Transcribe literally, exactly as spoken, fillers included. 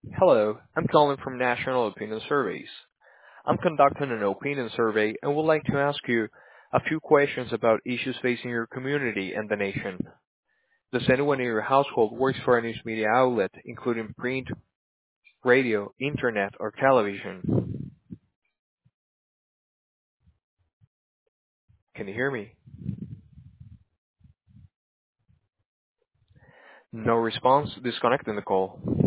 Hello, I'm calling from National Opinion Surveys. I'm conducting an opinion survey and would like to ask you a few questions about issues facing your community and the nation. Does anyone in your household work for a news media outlet, including print, radio, internet, or television? Can you hear me? No response. Disconnecting the call.